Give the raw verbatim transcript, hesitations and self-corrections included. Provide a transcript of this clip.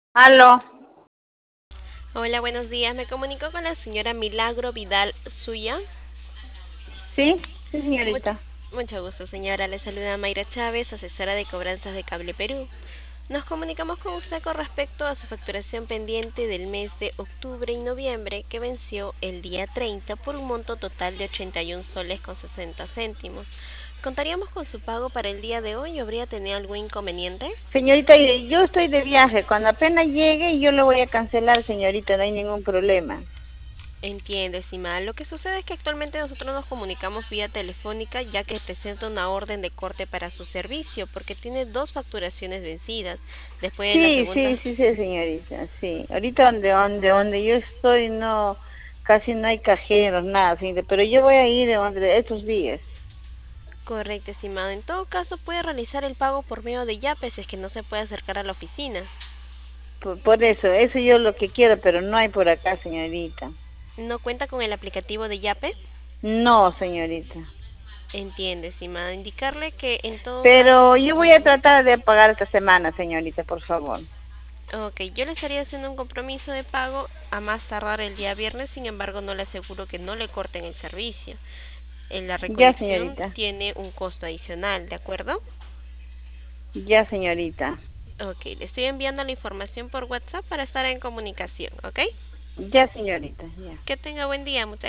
Aló, Hola, buenos días. Me comunico con la señora Milagro Vidal Suya. sí, sí, Mucho, señorita. mucho gusto, señora. Le saluda Mayra Chávez, asesora de cobranzas de Cable Perú. Nos comunicamos con usted con respecto a su facturación pendiente del mes de octubre y noviembre que venció el día treinta por un monto total de ochenta y un soles con sesenta céntimos. ¿Contaríamos con su pago para el día de hoy o habría tenido algún inconveniente? Señorita, y- yo estoy de viaje. Cuando apenas llegue, yo le voy a cancelar, señorita, no hay ningún problema. Entiendo, estimada. Lo que sucede es que actualmente nosotros nos comunicamos vía telefónica ya que presenta una orden de corte para su servicio porque tiene dos facturaciones vencidas. Después de la Sí, sí, segunda, sí, sí, señorita, sí. Ahorita donde, donde, donde yo estoy, no, casi no hay cajeros, nada, señorita, pero yo voy a ir de donde estos días. correcto, estimado. En todo caso, puede realizar el pago por medio de Yape si es que no se puede acercar a la oficina. Por, por eso, eso yo lo que quiero, pero no hay por acá, señorita. ¿No cuenta con el aplicativo de Yape? No, señorita. Entiendo, estimado. Indicarle que en todo caso... Pero yo voy a Ujú. tratar de pagar esta semana, señorita, por favor. Ok, yo le estaría haciendo un compromiso de pago a más tardar el día viernes, sin embargo no le aseguro que no le corten el servicio. En la Ya, recolección señorita. tiene un costo adicional, ¿de acuerdo? Ya, señorita. Ok, le estoy enviando la información por WhatsApp para estar en comunicación, ¿ok? Ya, señorita, ya. Que tenga buen día, muchas